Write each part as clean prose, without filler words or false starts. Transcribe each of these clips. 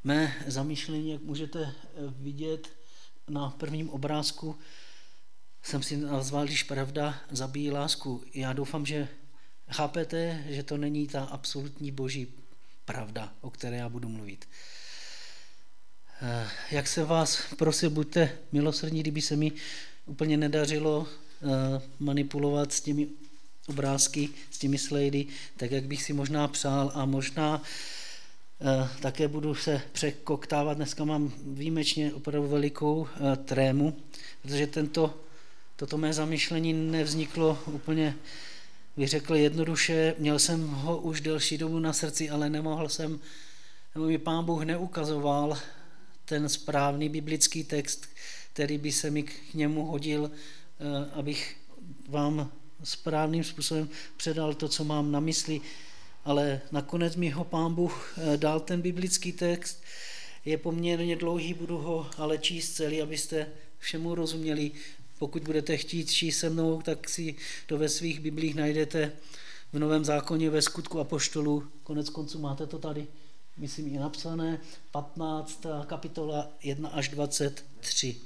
Mé zamýšlení, jak můžete vidět na prvním obrázku, jsem si nazval, když pravda zabíjí lásku. Já doufám, že chápete, že to není ta absolutní boží pravda, o které já budu mluvit. Jak se vás prosil, buďte milosrdní, kdyby se mi úplně nedařilo manipulovat s těmi obrázky, s těmi slajdy, tak jak bych si možná přál a možná také budu se překoktávat. Dneska mám výjimečně opravdu velikou trému, protože toto mé zamyšlení nevzniklo úplně, bych řekl jednoduše, měl jsem ho už delší dobu na srdci, ale nemohl jsem, nebo mi Pán Bůh neukazoval ten správný biblický text, který by se mi k němu hodil, abych vám správným způsobem předal to, co mám na mysli, ale nakonec mi ho Pán Bůh dal ten biblický text, je poměrně dlouhý, budu ho ale číst celý, abyste všemu rozuměli. Pokud budete chtít číst se mnou, tak si to ve svých biblích najdete v Novém zákoně ve Skutku apoštolů. Konec konců máte to tady, myslím, i napsané, 15. kapitola 1 až 23.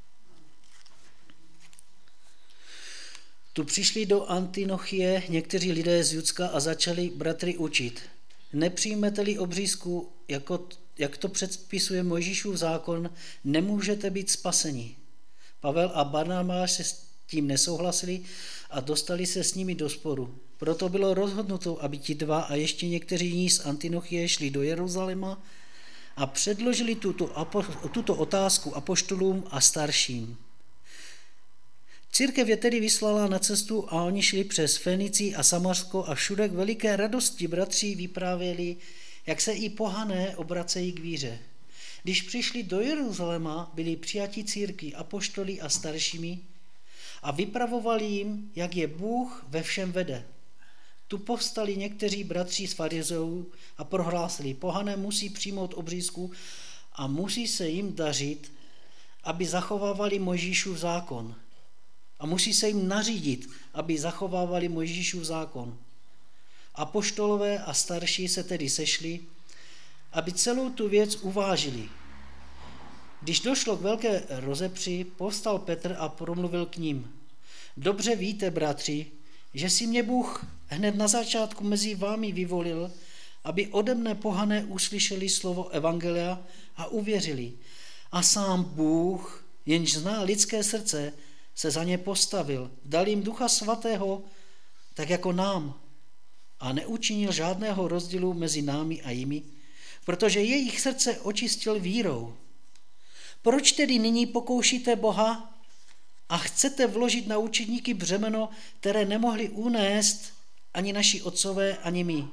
Tu přišli do Antinochie někteří lidé z Judska a začali bratry učit. Nepřijmete-li obřízku, jak to předpisuje Mojžíšův zákon, nemůžete být spaseni. Pavel a Barnabáš se s tím nesouhlasili a dostali se s nimi do sporu. Proto bylo rozhodnuto, aby ti dva a ještě někteří jiní z Antinochie šli do Jeruzaléma a předložili tuto otázku apoštolům a starším. Církev je tedy vyslala na cestu a oni šli přes Fenici a Samarsko a všude k veliké radosti bratři vyprávěli, jak se i pohané obracejí k víře. Když přišli do Jeruzaléma, byli přijati církví apoštoli a staršími a vypravovali jim, jak je Bůh ve všem vede. Tu povstali někteří bratři z farizeů a prohlásili, pohané musí přijmout obřízku a musí se jim dařit, aby zachovávali Mojžíšův zákon. A musí se jim nařídit, aby zachovávali Mojžíšův zákon. Apoštolové a starší se tedy sešli, aby celou tu věc uvážili. Když došlo k velké rozepři, povstal Petr a promluvil k ním. Dobře víte, bratři, že si mě Bůh hned na začátku mezi vámi vyvolil, aby ode mne pohané uslyšeli slovo evangelia a uvěřili. A sám Bůh, jenž zná lidské srdce, se za ně postavil, dal jim Ducha Svatého, tak jako nám, a neučinil žádného rozdílu mezi námi a jimi, protože jejich srdce očistil vírou. Proč tedy nyní pokoušíte Boha a chcete vložit na učedníky břemeno, které nemohli unést ani naši otcové, ani my?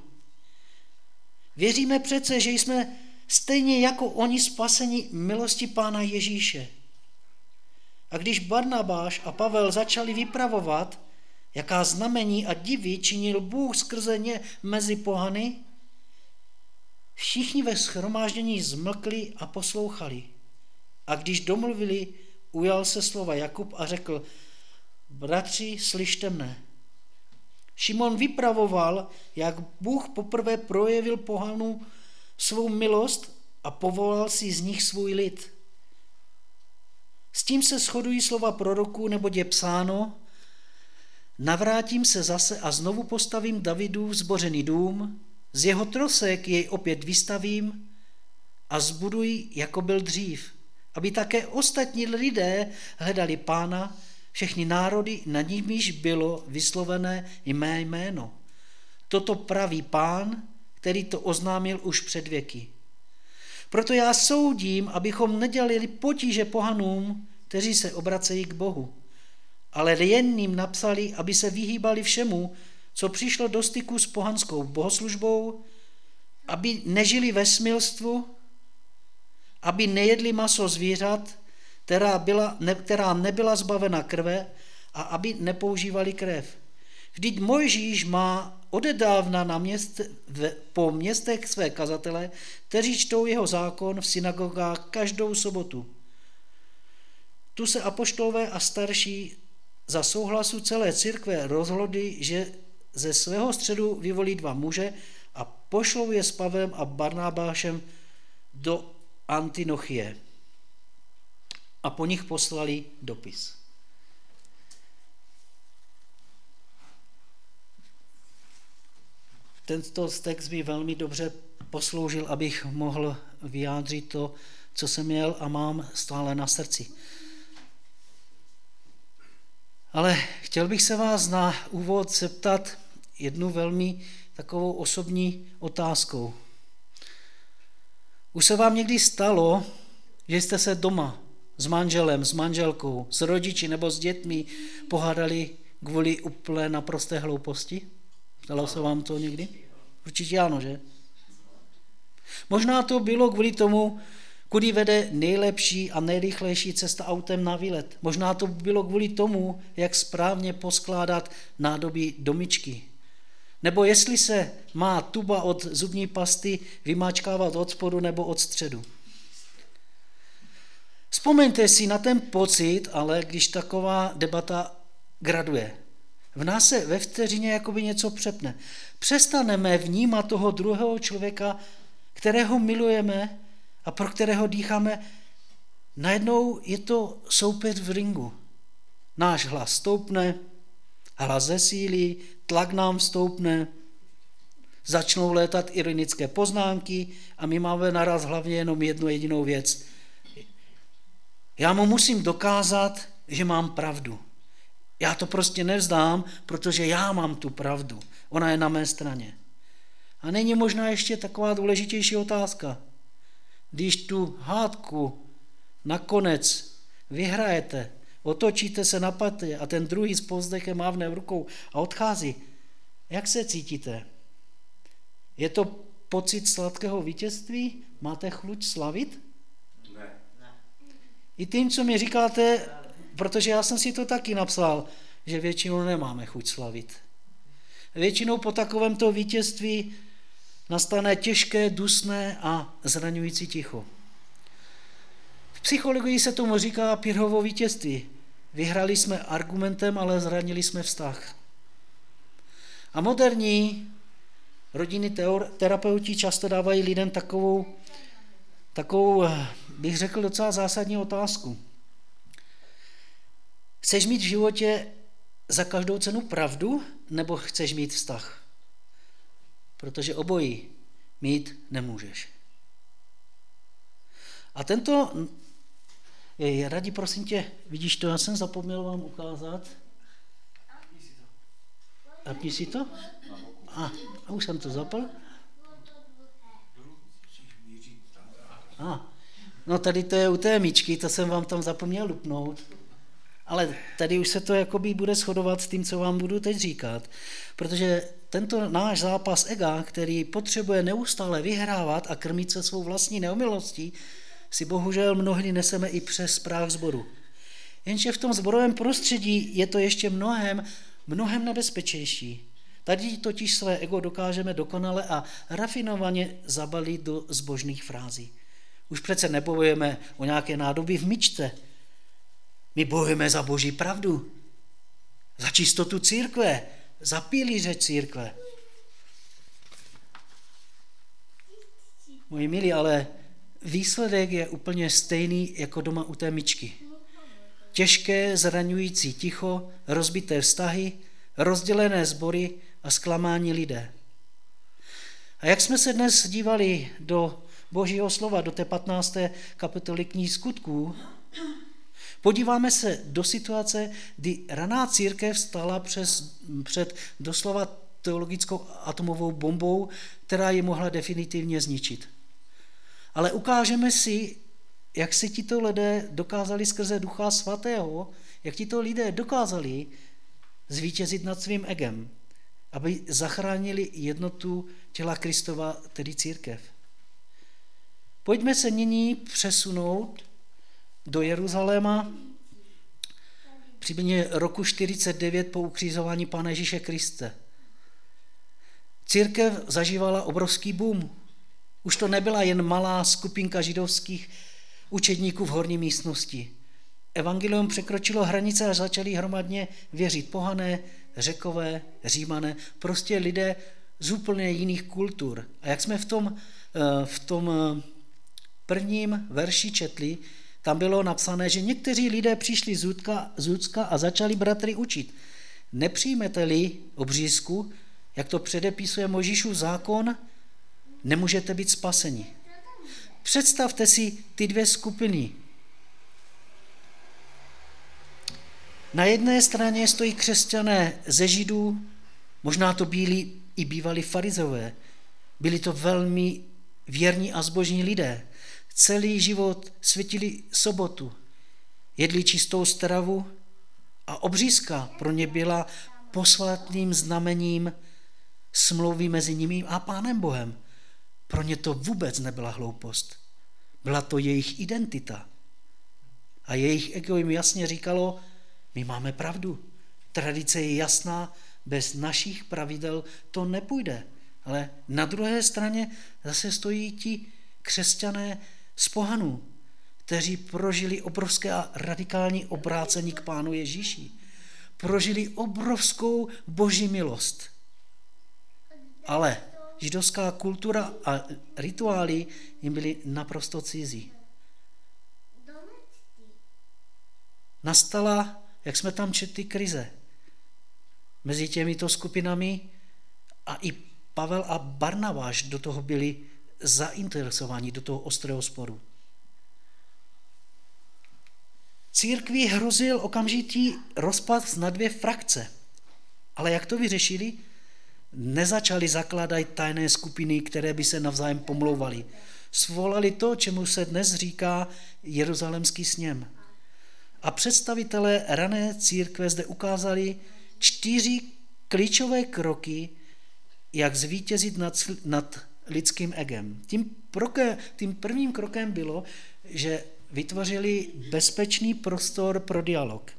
Věříme přece, že jsme stejně jako oni spaseni milosti Pána Ježíše. A když Barnabáš a Pavel začali vypravovat, jaká znamení a divy činil Bůh skrze ně mezi pohany, všichni ve shromáždění zmlkli a poslouchali. A když domluvili, ujal se slova Jakub a řekl, bratři, slyšte mne. Šimon vypravoval, jak Bůh poprvé projevil pohanům svou milost a povolal si z nich svůj lid. S tím se shodují slova proroků, neboť je psáno, navrátím se zase a znovu postavím Davidův zbořený dům, z jeho trosek jej opět vystavím a zbuduji, jako byl dřív, aby také ostatní lidé hledali Pána, všechny národy, nad nimiž bylo vyslovené mé jméno. Toto praví Pán, který to oznámil už před věky. Proto já soudím, abychom nedělali potíže pohanům, kteří se obracejí k Bohu, ale jen jim napsali, aby se vyhýbali všemu, co přišlo do styku s pohanskou bohoslužbou, aby nežili ve smilstvu, aby nejedli maso zvířat, která nebyla zbavena krve, a aby nepoužívali krev. Vždyť Mojžíš má odedávna po městech své kazatele, kteří čtou jeho zákon v synagogách každou sobotu. Tu se apoštolové a starší za souhlasu celé církve rozhodli, že ze svého středu vyvolí 2 muže a pošlou je s Pavlem a Barnabášem do Antinochie a po nich poslali dopis. Tento text mi velmi dobře posloužil, abych mohl vyjádřit to, co jsem měl a mám stále na srdci. Ale chtěl bych se vás na úvod zeptat jednu velmi takovou osobní otázkou. Už se vám někdy stalo, že jste se doma s manželem, s manželkou, s rodiči nebo s dětmi pohádali kvůli úplně naprosté hlouposti? Stalo se vám to někdy? Určitě ano, že? Možná to bylo kvůli tomu, kudy vede nejlepší a nejrychlejší cesta autem na výlet. Možná to bylo kvůli tomu, jak správně poskládat nádobí do myčky. Nebo jestli se má tuba od zubní pasty vymáčkávat od spodu nebo od středu. Vzpomeňte si na ten pocit, ale když taková debata graduje. V nás se ve vteřině jakoby něco přepne. Přestaneme vnímat toho druhého člověka, kterého milujeme a pro kterého dýcháme. Najednou je to soupeř v ringu. Náš hlas stoupne, hlas zesílí, tlak nám stoupne, začnou létat ironické poznámky a my máme naraz hlavně jenom jednu jedinou věc. Já mu musím dokázat, že mám pravdu. Já to prostě nevzdám, protože já mám tu pravdu. Ona je na mé straně. A není možná ještě taková důležitější otázka. Když tu hádku nakonec vyhrajete, otočíte se na patě a ten druhý s povzdechem mávne v rukou a odchází, jak se cítíte? Je to pocit sladkého vítězství? Máte chuť slavit? Ne. I tím, co mi říkáte, protože já jsem si to taky napsal, že většinou nemáme chuť slavit. Většinou po takovémto vítězství nastane těžké, dusné a zraňující ticho. V psychologii se tomu říká Pyrrhovo vítězství. Vyhrali jsme argumentem, ale zranili jsme vztah. A moderní rodinní terapeuti často dávají lidem takovou, bych řekl, docela zásadní otázku. Chceš mít v životě za každou cenu pravdu, nebo chceš mít vztah? Protože obojí mít nemůžeš. A tento, Radi, prosím tě, vidíš to, já jsem zapomněl vám ukázat. Napni si to? A už jsem to zapl. No tady to je u té myčky, to jsem vám tam zapomněl lupnout. Ale tady už se to jakoby bude shodovat s tím, co vám budu teď říkat. Protože tento náš zápas ega, který potřebuje neustále vyhrávat a krmit se svou vlastní neomylostí, si bohužel mnohdy neseme i přes práh sboru. Jenže v tom sborovém prostředí je to ještě mnohem nebezpečnější. Tady totiž své ego dokážeme dokonale a rafinovaně zabalit do zbožných frází. Už přece nebojujeme o nějaké nádoby v myčce. My bojujeme za Boží pravdu, za čistotu církve, za pilíře církve. Moji milí, ale výsledek je úplně stejný jako doma u té myčky. Těžké, zraňující ticho, rozbité vztahy, rozdělené sbory a zklamání lidé. A jak jsme se dnes dívali do Božího slova, do té 15. kapitoly knihy Skutků, podíváme se do situace, kdy raná církev stála před doslova teologickou atomovou bombou, která ji mohla definitivně zničit. Ale ukážeme si, jak si tito lidé dokázali skrze Ducha Svatého, jak tito lidé dokázali zvítězit nad svým egem, aby zachránili jednotu těla Kristova, tedy církev. Pojďme se nyní přesunout do Jeruzaléma přibližně roku 49 po ukřižování Pána Ježíše Krista. Církev zažívala obrovský boom. Už to nebyla jen malá skupinka židovských učedníků v horní místnosti. Evangelium překročilo hranice a začali hromadně věřit pohané, Řekové, Římané, prostě lidé z úplně jiných kultur. A jak jsme v tom prvním verši četli, tam bylo napsané, že někteří lidé přišli z Judska a začali bratry učit. Nepřijmete-li obřízku, jak to předepisuje Mojžíšův zákon, nemůžete být spaseni. Představte si ty dvě skupiny. Na jedné straně stojí křesťané ze Židů, možná to byli i bývalí farizové. Byli to velmi věrní a zbožní lidé. Celý život světili sobotu, jedli čistou stravu a obřízka pro ně byla posvátným znamením smlouvy mezi nimi a Pánem Bohem. Pro ně to vůbec nebyla hloupost. Byla to jejich identita. A jejich ego jim jasně říkalo, my máme pravdu. Tradice je jasná, bez našich pravidel to nepůjde. Ale na druhé straně zase stojí ti křesťané z pohanů, kteří prožili obrovské a radikální obrácení k Pánu Ježíši. Prožili obrovskou boží milost. Ale židovská kultura a rituály jim byly naprosto cizí. Nastala, jak jsme tam četli, krize mezi těmito skupinami a i Pavel a Barnabáš do toho byli zainteresováni, do toho ostrého sporu. Církvi hrozil okamžitý rozpad na dvě frakce. Ale jak to vyřešili? Nezačali zakládat tajné skupiny, které by se navzájem pomlouvaly. Svolali to, čemu se dnes říká Jeruzalémský sněm. A představitelé rané církve zde ukázali 4 klíčové kroky, jak zvítězit nad lidským egem. Tím prvním krokem bylo, že vytvořili bezpečný prostor pro dialog.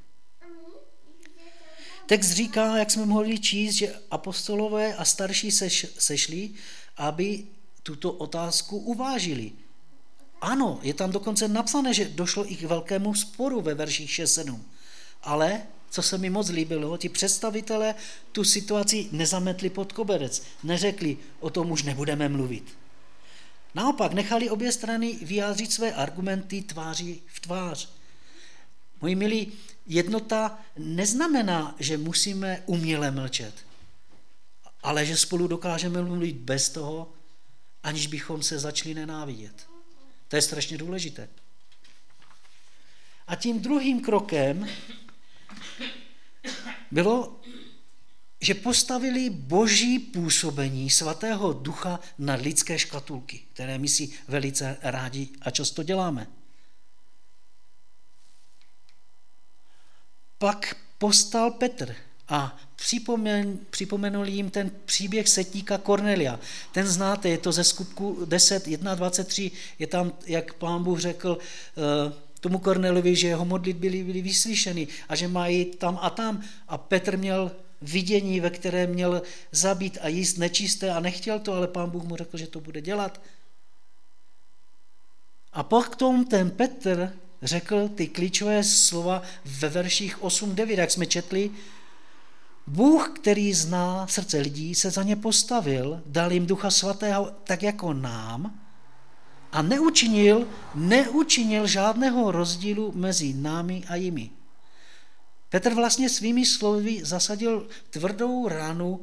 Text říká, jak jsme mohli číst, že apostolové a starší sešli, aby tuto otázku uvážili. Ano, je tam dokonce napsané, že došlo i k velkému sporu ve verších 6-7. Ale, co se mi moc líbilo, ti představitelé tu situaci nezametli pod koberec, neřekli, o tom už nebudeme mluvit. Naopak nechali obě strany vyjádřit své argumenty tváří v tvář. Moji milí, jednota neznamená, že musíme uměle mlčet, ale že spolu dokážeme mluvit bez toho, aniž bychom se začali nenávidět. To je strašně důležité. A tím druhým krokem bylo, že postavili boží působení svatého ducha na lidské škatulky, které my si velice rádi a často děláme. Pak povstal Petr a připomenul jim ten příběh setníka Kornelia. Ten znáte, je to ze skutku 10:1-23, je tam, jak Pán Bůh řekl tomu Korneliovi, že jeho modlitby byly vyslyšeny a že má jít tam a tam. A Petr měl vidění, ve kterém měl zabít a jíst nečisté a nechtěl to, ale Pán Bůh mu řekl, že to bude dělat. A pak tomu ten Petr řekl ty klíčové slova ve verších 8-9, jak jsme četli. Bůh, který zná srdce lidí, se za ně postavil, dal jim Ducha Svatého tak jako nám a neučinil žádného rozdílu mezi námi a jimi. Petr vlastně svými slovy zasadil tvrdou ránu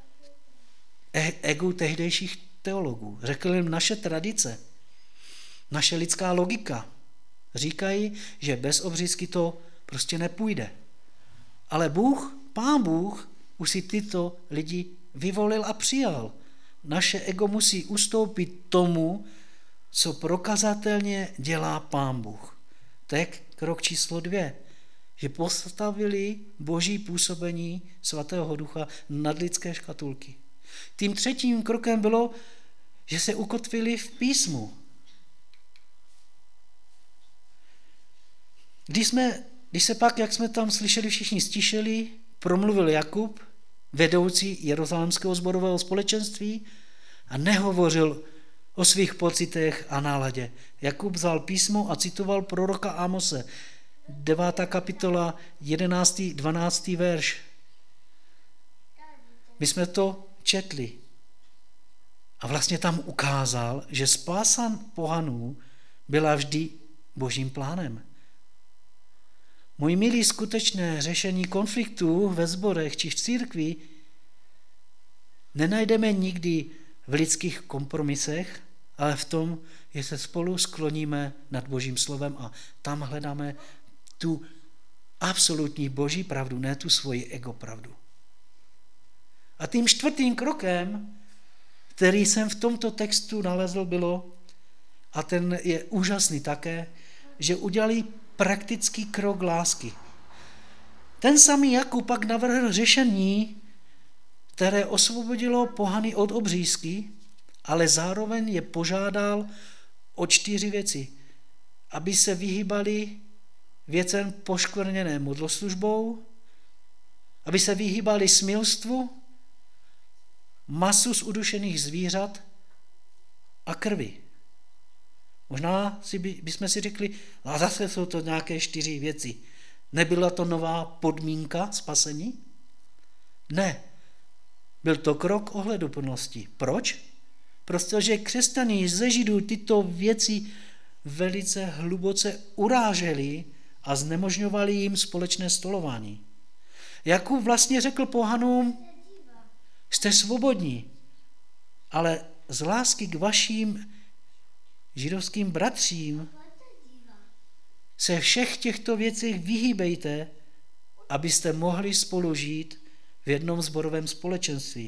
egu tehdejších teologů. Řekl jim, naše tradice, naše lidská logika říkají, že bez obřízky to prostě nepůjde. Ale Pán Bůh už si tyto lidi vyvolil a přijal. Naše ego musí ustoupit tomu, co prokazatelně dělá Pán Bůh. To je krok číslo 2, že postavili boží působení svatého ducha nad lidské škatulky. Tím třetím krokem bylo, že se ukotvili v písmu. Když se pak, jak jsme tam slyšeli, všichni stišili, promluvil Jakub, vedoucí Jeruzalémského sborového společenství, a nehovořil o svých pocitech a náladě. Jakub vzal písmo a citoval proroka Amose, 9. kapitola, 11. 12. verš. My jsme to četli. A vlastně tam ukázal, že spása pohanů byla vždy Božím plánem. Můj milý, skutečné řešení konfliktů ve sborech či v církvi nenajdeme nikdy v lidských kompromisech, ale v tom, že se spolu skloníme nad Božím slovem a tam hledáme tu absolutní Boží pravdu, ne tu svoji ego pravdu. A tím čtvrtým krokem, který jsem v tomto textu nalezl, bylo, a ten je úžasný také, že udělali praktický krok lásky. Ten samý Jakub pak navrhl řešení, které osvobodilo pohany od obřízky, ale zároveň je požádal o 4 věci, aby se vyhýbali věcem poškvrněné modloslužbou, aby se vyhýbali smilstvu, masu z udušených zvířat a krvi. Možná bychom si řekli, a zase jsou to nějaké 4 věci. Nebyla to nová podmínka spasení? Ne. Byl to krok ohleduplnosti. Proč? Protože křesťané ze Židů tyto věci velice hluboce uráželi a znemožňovali jim společné stolování. Jakub vlastně řekl pohanům, jste svobodní, ale z lásky k vašim židovským bratřím se všech těchto věcech vyhýbejte, abyste mohli spolu žít v jednom sborovém společenství.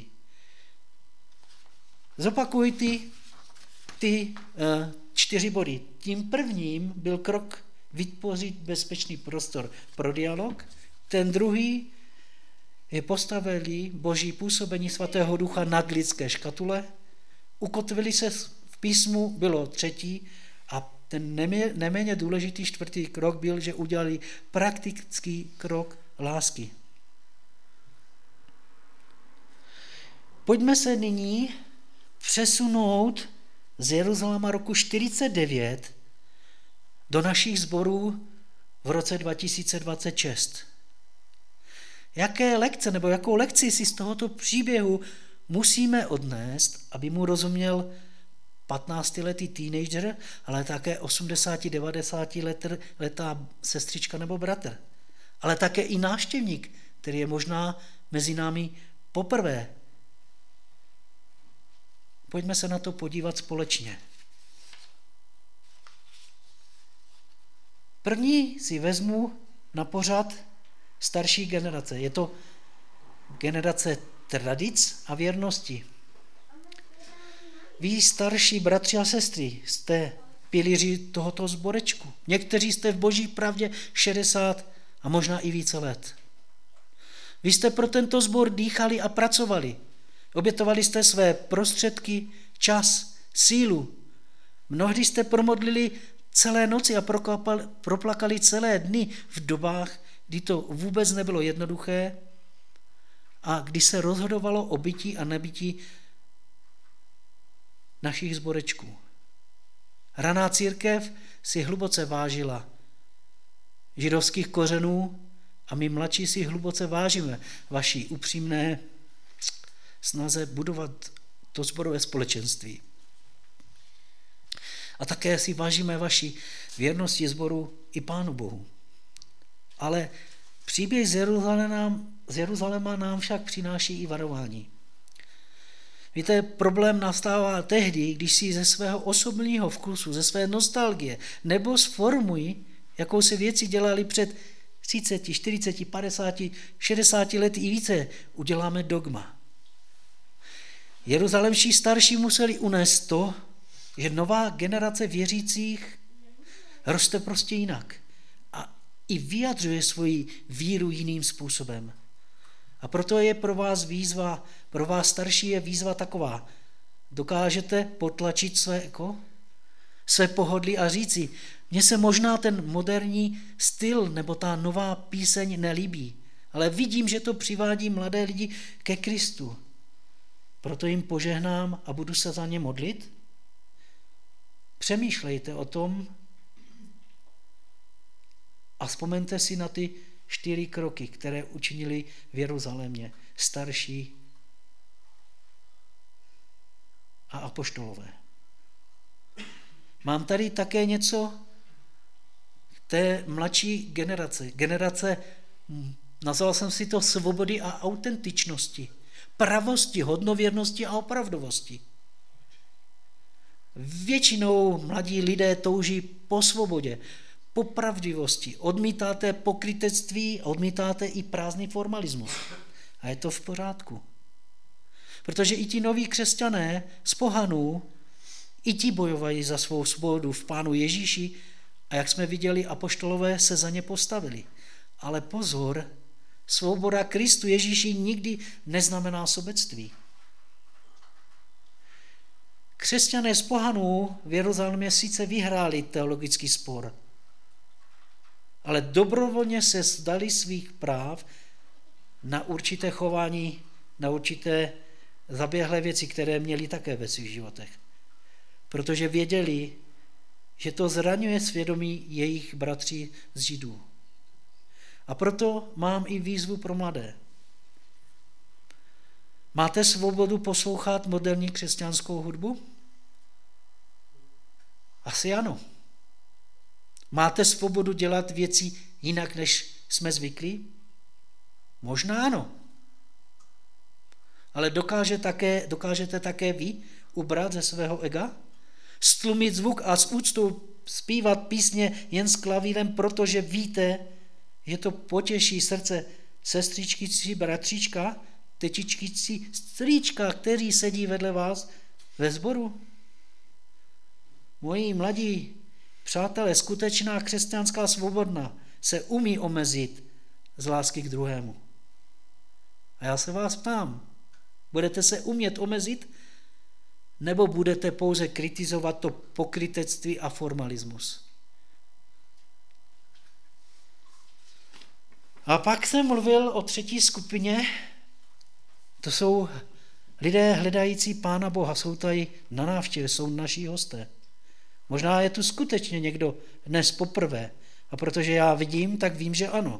Zopakuj ty 4 body. Tím prvním byl krok vytvořit bezpečný prostor pro dialog. Ten druhý je postavili Boží působení Svatého Ducha nad lidské škatule. Ukotvili se v písmu, bylo 3. a ten neméně důležitý 4. krok byl, že udělali praktický krok lásky. Pojďme se nyní přesunout z Jeruzaléma roku 49 do našich sborů v roce 2026. Jaké lekce nebo jakou lekci si z tohoto příběhu musíme odnést, aby mu rozuměl 15letý teenager, ale také 80-90 letá sestřička nebo bratr. Ale také i návštěvník, který je možná mezi námi poprvé. Pojďme se na to podívat společně. První si vezmu na pořad starší generace. Je to generace tradic a věrnosti. Vy, starší bratři a sestry, jste pilíři tohoto sborečku. Někteří jste v Boží pravdě 60 a možná i více let. Vy jste pro tento sbor dýchali a pracovali. Obětovali jste své prostředky, čas, sílu. Mnohdy jste promodlili celé noci a proplakali celé dny v dobách, kdy to vůbec nebylo jednoduché a kdy se rozhodovalo o bytí a nebytí našich sborečků. Raná církev si hluboce vážila židovských kořenů a my mladší si hluboce vážíme vaší upřímné snaze budovat to sborové společenství. A také si vážíme vaší věrnosti sboru i Pánu Bohu. Ale příběh z Jeruzaléma nám však přináší i varování. Víte, problém nastává tehdy, když si ze svého osobního vkusu, ze své nostalgie nebo z formy, jakou se věci dělali před 30, 40, 50, 60 lety i více, uděláme dogma. Jeruzalémští starší museli unést to, že nová generace věřících roste prostě jinak a i vyjadřuje svoji víru jiným způsobem. A proto je pro vás výzva, pro vás starší je výzva taková. Dokážete potlačit své ego, své pohodlí a říci, mně se možná ten moderní styl nebo ta nová píseň nelíbí, ale vidím, že to přivádí mladé lidi ke Kristu. Proto jim požehnám a budu se za ně modlit. Přemýšlejte o tom a vzpomeňte si na ty 4 kroky, které učinili v Jeruzalémě starší a apoštolové. Mám tady také něco té mladší generace, nazval jsem si to svobody a autentičnosti, pravosti, hodnověrnosti a opravdovosti. Většinou mladí lidé touží po svobodě, po pravdivosti. Odmítáte pokrytectví, odmítáte i prázdný formalismus. A je to v pořádku. Protože i ti noví křesťané z pohanů, i ti bojovají za svou svobodu v Pánu Ježíši a jak jsme viděli, apoštolové se za ně postavili. Ale pozor, svoboda Kristu Ježíši nikdy neznamená sobectví. Křesťané z pohanů v Jeruzalémě sice vyhráli teologický spor, ale dobrovolně se vzdali svých práv na určité chování, na určité zaběhlé věci, které měli také ve svých životech. Protože věděli, že to zraňuje svědomí jejich bratří z Židů. A proto mám i výzvu pro mladé. Máte svobodu poslouchat moderní křesťanskou hudbu? Asi ano. Máte svobodu dělat věci jinak, než jsme zvyklí? Možná ano. Ale dokážete také vy ubrat ze svého ega? Stlumit zvuk a s úctou zpívat písně jen s klavírem, protože víte, že to potěší srdce sestřičky či bratříčka, tetičky či strýčka, který sedí vedle vás ve sboru? Moji mladí přátelé, skutečná křesťanská svobodna se umí omezit z lásky k druhému. A já se vás ptám, budete se umět omezit, nebo budete pouze kritizovat to pokrytectví a formalismus? A pak jsem mluvil o třetí skupině, to jsou lidé hledající Pána Boha, jsou tady na návštěvě, jsou naši hosté. Možná je tu skutečně někdo dnes poprvé a protože já vidím, tak vím, že ano.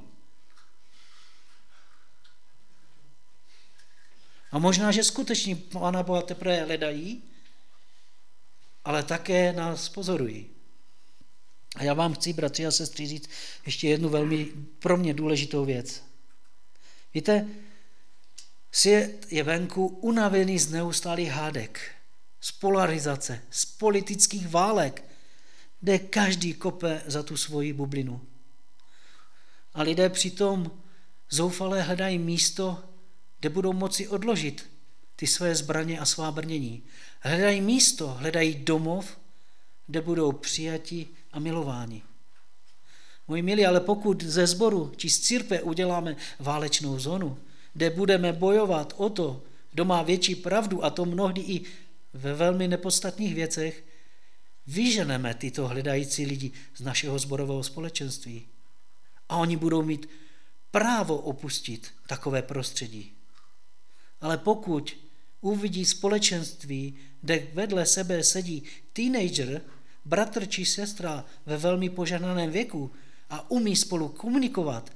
A možná, že skutečně Pána Boha teprve hledají, ale také nás pozorují. A já vám chci, bratři a sestry, říct ještě jednu velmi pro mě důležitou věc. Víte, svět je venku unavený z neustálých hádek, z polarizace, z politických válek, kde každý kope za tu svoji bublinu. A lidé přitom zoufale hledají místo, kde budou moci odložit ty své zbraně a svá brnění. Hledají místo, hledají domov, kde budou přijati a milováni. Moji milí, ale pokud ze sboru či z církve uděláme válečnou zónu, kde budeme bojovat o to, kdo má větší pravdu, a to mnohdy i ve velmi nepodstatných věcech, vyženeme tyto hledající lidi z našeho sborového společenství. A oni budou mít právo opustit takové prostředí. Ale pokud uvidí společenství, kde vedle sebe sedí teenager, bratr či sestra ve velmi požehnaném věku a umí spolu komunikovat,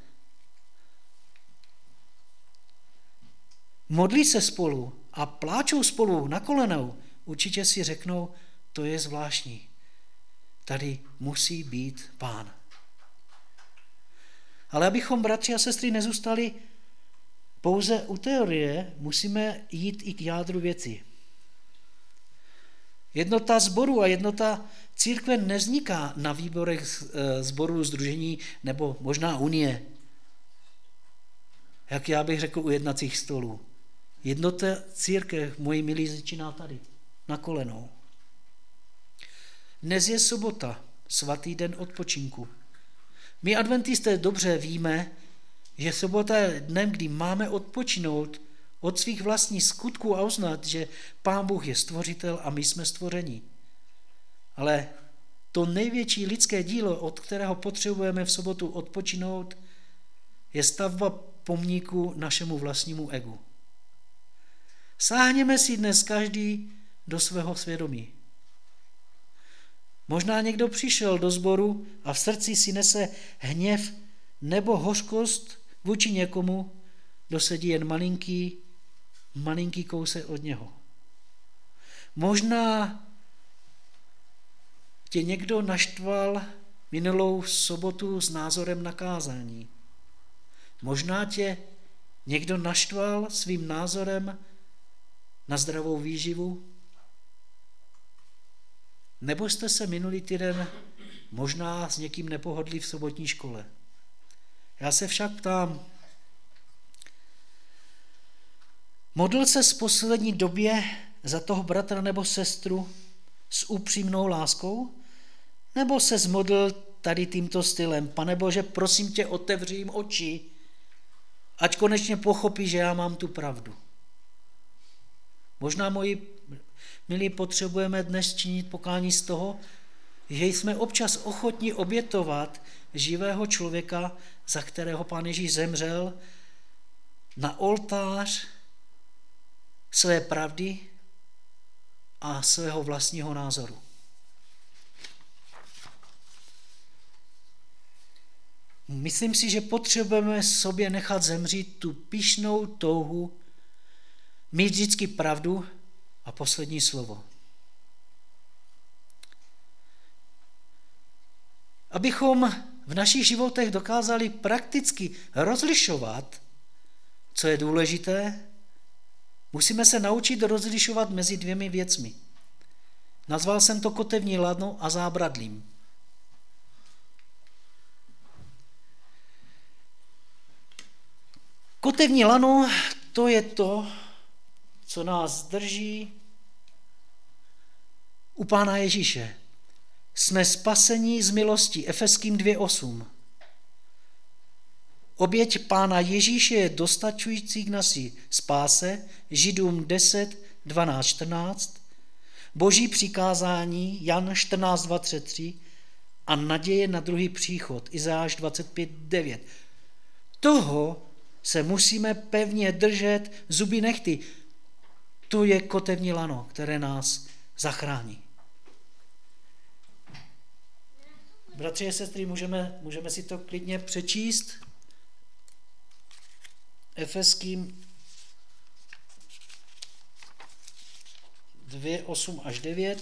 modlí se spolu a pláčou spolu na kolenou, určitě si řeknou, to je zvláštní. Tady musí být Pán. Ale abychom, bratři a sestry, nezůstali pouze u teorie, musíme jít i k jádru věci. Jednota sboru a jednota církve nevzniká na výborech sborů, sdružení nebo možná unie. Jak já bych řekl u jednacích stolů. Jednota církev, moji milí, začíná tady, na kolenou. Dnes je sobota, svatý den odpočinku. My adventisté dobře víme, že sobota je dnem, kdy máme odpočinout od svých vlastních skutků a uznat, že Pán Bůh je stvořitel a my jsme stvoření. Ale to největší lidské dílo, od kterého potřebujeme v sobotu odpočinout, je stavba pomníku našemu vlastnímu egu. Sáhněme si dnes každý do svého svědomí. Možná někdo přišel do sboru a v srdci si nese hněv nebo hořkost vůči někomu, kdo sedí jen malinký kousek od něho. Možná tě někdo naštval minulou sobotu s názorem na kázání. Možná tě někdo naštval svým názorem na zdravou výživu. Nebo jste se minulý týden možná s někým nepohodlí v sobotní škole. Já se však ptám, modlil se v poslední době za toho bratra nebo sestru s upřímnou láskou? Nebo se zmodlil tady tímto stylem? Pane Bože, prosím tě, otevři jim oči, ať konečně pochopí, že já mám tu pravdu. Možná, moji milí, potřebujeme dnes činit pokání z toho, že jsme občas ochotní obětovat živého člověka, za kterého Pán Ježíš zemřel, na oltář své pravdy a svého vlastního názoru. Myslím si, že potřebujeme sobě nechat zemřít tu pyšnou touhu mít vždycky pravdu a poslední slovo. Abychom v našich životech dokázali prakticky rozlišovat, co je důležité, musíme se naučit rozlišovat mezi dvěmi věcmi. Nazval jsem to kotevní lano a zábradlím. Kotevní lano, to je to, co nás drží u Pána Ježíše. Jsme spaseni z milostí, Efeským 2:8. Oběť Pána Ježíše je dostačující k naší spáse, Židům 10:12-14, Boží přikázání, Jan 14:23 a naděje na druhý příchod, Izajáš 25:9. Toho se musíme pevně držet zuby nehty. To je kotevní lano, které nás zachrání. Bratři a sestry, můžeme si to klidně přečíst. Efeským 2:8-9.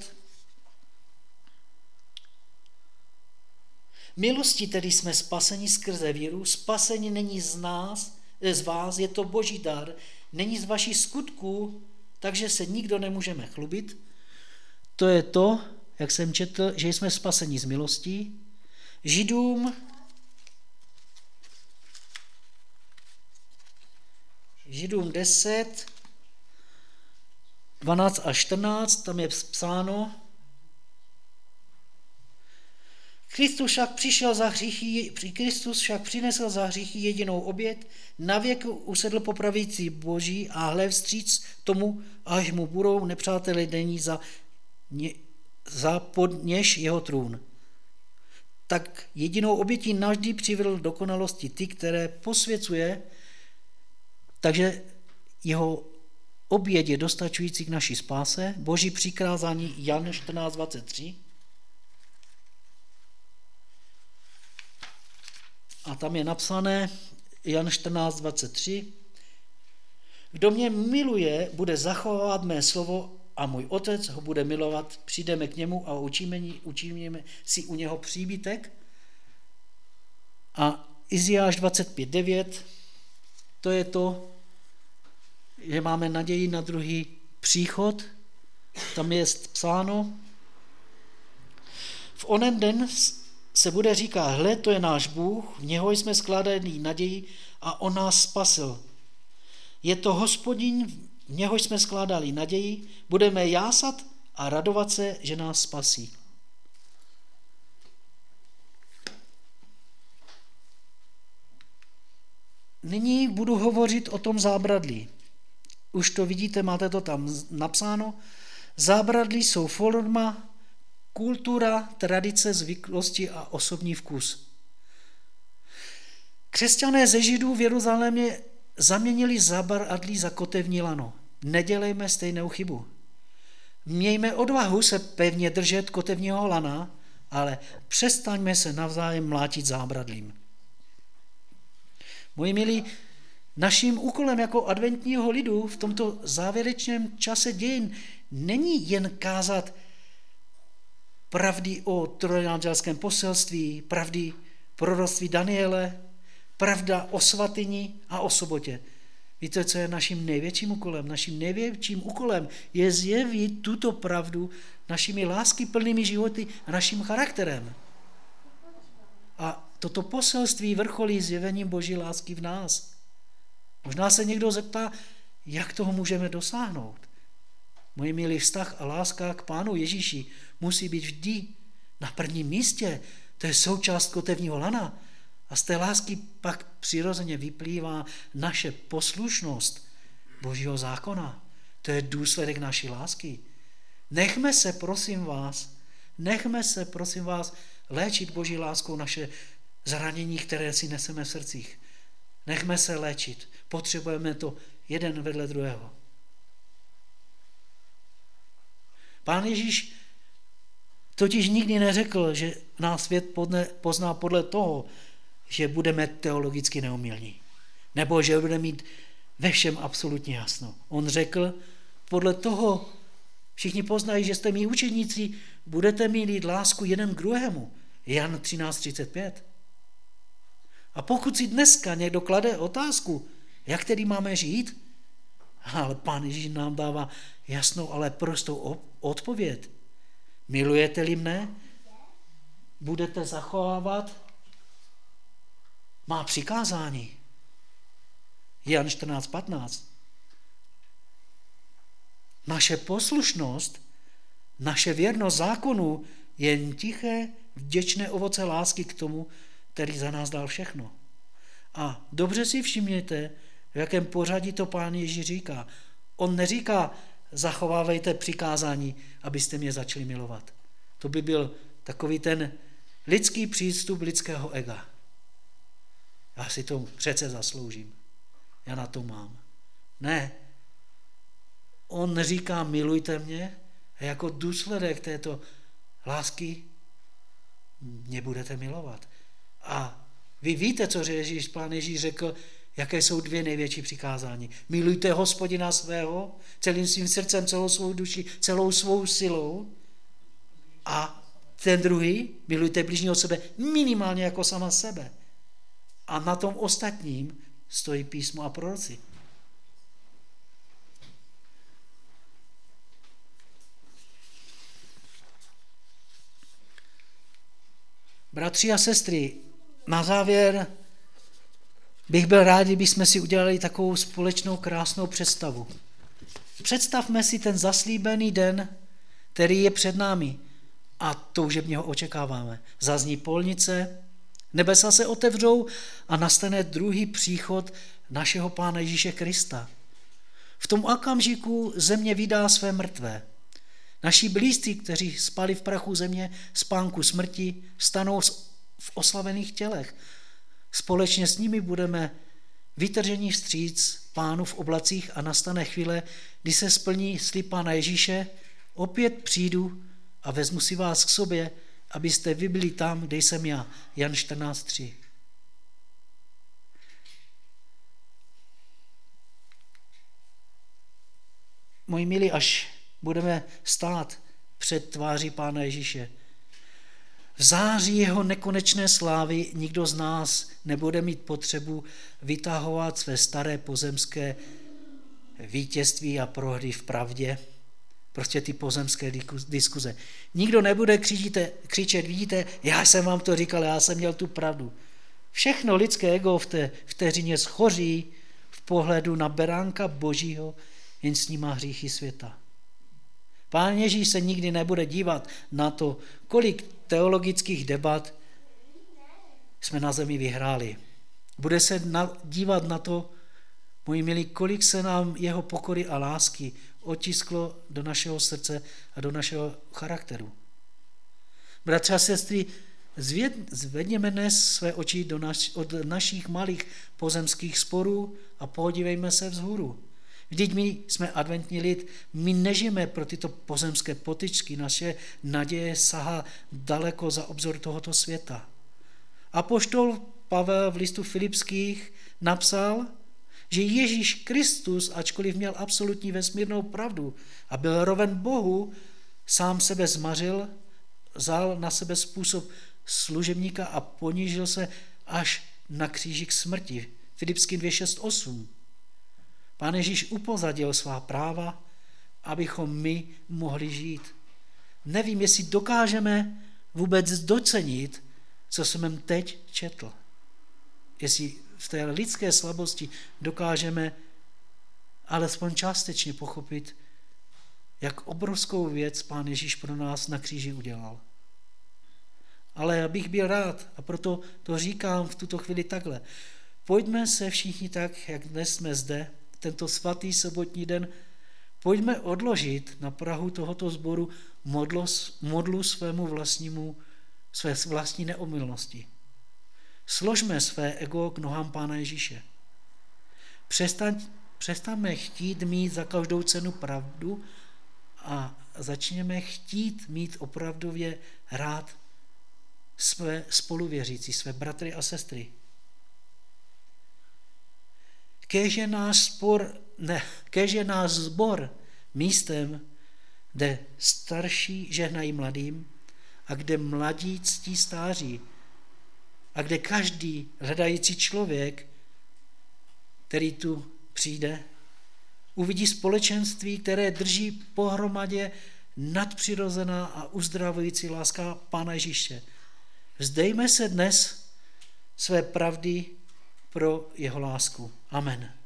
Milostí tedy jsme spaseni skrze víru. Spasení není z vás, je to Boží dar, není z vašich skutků, takže se nikdo nemůžeme chlubit. To je to, jak jsem četl, že jsme spaseni z milostí. Židům 10:12-14, tam je psáno: Kristus však přinesl za hříchy jedinou oběť, navěk usedl po pravici Boží a hle vstříc tomu, až mu budou nepřátelé denní za podněž jeho trůn. Tak jedinou obětí navždy přivedl dokonalosti ty, které posvěcuje, takže jeho oběť je dostačující k naší spáse. Boží přikázání Jan 14:23. A tam je napsané Jan 14:23. Kdo mě miluje, bude zachovávat mé slovo a můj otec ho bude milovat. Přijdeme k němu a učiníme si u něho příbytek. A Izajáš 25:9, to je to, že máme naději na druhý příchod. Tam je psáno: v onen den se bude říkat, hle, to je náš Bůh, v něho jsme skládali naději a on nás spasil. Je to Hospodin, v něho jsme skládali naději, budeme jásat a radovat se, že nás spasí. Nyní budu hovořit o tom zábradlí. Už to vidíte, máte to tam napsáno. Zábradlí jsou forma, kultura, tradice, zvyklosti a osobní vkus. Křesťané ze Židů v Jeruzalémě zaměnili zábradlí za kotevní lano. Nedělejme stejnou chybu. Mějme odvahu se pevně držet kotevního lana, ale přestaňme se navzájem mlátit zábradlím. Moji milí, naším úkolem jako adventního lidu v tomto závěrečném čase dějin není jen kázat pravdy o trojnádělském poselství, pravdy proroctví Daniele, pravda o svatyni a o sobotě. Víte, co je naším největším úkolem? Naším největším úkolem je zjevit tuto pravdu našimi láskyplnými životy a naším charakterem. A toto poselství vrcholí zjevením Boží lásky v nás. Možná se někdo zeptá, jak toho můžeme dosáhnout. Moji milí, vztah a láska k Pánu Ježíši musí být vždy na prvním místě. To je součást kotevního lana. A z té lásky pak přirozeně vyplývá naše poslušnost Božího zákona. To je důsledek naší lásky. Nechme se, prosím vás, léčit Boží láskou naše zranění, které si neseme v srdcích. Nechme se léčit. Potřebujeme to jeden vedle druhého. Pán Ježíš totiž nikdy neřekl, že nás svět pozná podle toho, že budeme teologicky neomylní, nebo že budeme mít ve všem absolutně jasno. On řekl, podle toho všichni poznají, že jste mý učeníci, budete mít lásku jeden k druhému. Jan 13:35. A pokud si dneska někdo klade otázku, jak tedy máme žít, ale Pán Ježíš nám dává jasnou, ale prostou odpověď. Milujete-li mne, budete zachovávat má přikázání. Jan 14:15. Naše poslušnost, naše věrnost zákonu je jen tiché, vděčné ovoce lásky k tomu, který za nás dal všechno. A dobře si všimněte, v jakém pořadí to Pán Ježíš říká. On neříká, zachovávejte přikázání, abyste mě začali milovat. To by byl takový ten lidský přístup lidského ega. Já si to přece zasloužím. Já na to mám. Ne. On říká, milujte mě a jako důsledek této lásky mě budete milovat. A vy víte, co Pán Ježíš řekl, jaké jsou dvě největší přikázání. Milujte Hospodina svého celým svým srdcem, celou svou duši, celou svou silou. A ten druhý, milujte bližního sebe minimálně jako sama sebe. A na tom ostatním stojí písmo a proroci. Bratři a sestry, na závěr bych byl rád, kdybychom si udělali takovou společnou krásnou představu. Představme si ten zaslíbený den, který je před námi a toužebně ho očekáváme. Zazní polnice, nebesa se otevřou a nastane druhý příchod našeho Pána Ježíše Krista. V tom okamžiku země vydá své mrtvé. Naši blízcí, kteří spali v prachu země, spánku smrti, vstanou v oslavených tělech. Společně s nimi budeme vytrženi vstříc Pánu v oblacích a nastane chvíle, kdy se splní slib Pána Ježíše, opět přijdu a vezmu si vás k sobě, abyste vy byli tam, kde jsem já. Jan 14:3. Moji milí, až budeme stát před tváří Pána Ježíše, v září jeho nekonečné slávy nikdo z nás nebude mít potřebu vytahovat své staré pozemské vítězství a prohry v pravdě, prostě ty pozemské diskuze. Nikdo nebude křičet, vidíte, já jsem vám to říkal, já jsem měl tu pravdu. Všechno lidské ego v té vteřině schoří v pohledu na beránka Božího, jen snímá hříchy světa. Pán Ježíš se nikdy nebude dívat na to, kolik teologických debat jsme na zemi vyhráli. Bude se dívat na to, moji milí, kolik se nám jeho pokory a lásky otisklo do našeho srdce a do našeho charakteru. Bratři a sestry, zvedněme dnes své oči od našich malých pozemských sporů a podívejme se vzhůru. Vždyť my jsme adventní lid, my nežijeme pro tyto pozemské potyčky, naše naděje sahá daleko za obzor tohoto světa. Apoštol Pavel v listu Filipských napsal, že Ježíš Kristus, ačkoliv měl absolutní vesmírnou pravdu a byl roven Bohu, sám sebe zmařil, vzal na sebe způsob služebníka a ponížil se až na kříži k smrti. Filipským 2:6-8. Pán Ježíš upozadil svá práva, abychom my mohli žít. Nevím, jestli dokážeme vůbec docenit, co jsem teď četl. Jestli v té lidské slabosti dokážeme alespoň částečně pochopit, jak obrovskou věc Pán Ježíš pro nás na kříži udělal. Ale já bych byl rád, a proto to říkám v tuto chvíli takhle. Pojďme se všichni tak, jak dnes jsme zde, tento svatý sobotní den, pojďme odložit na prahu tohoto sboru modlu své vlastní neomylnosti. Složme své ego k nohám Pána Ježíše. Přestaňme chtít mít za každou cenu pravdu a začněme chtít mít opravdově rád své spoluvěřící, své bratry a sestry. Kéž je náš sbor místem, kde starší žehnají mladým a kde mladí ctí stáří a kde každý hledající člověk, který tu přijde, uvidí společenství, které drží pohromadě nadpřirozená a uzdravující láska Pána Ježíše. Vzdejme se dnes své pravdy pro jeho lásku. Amen.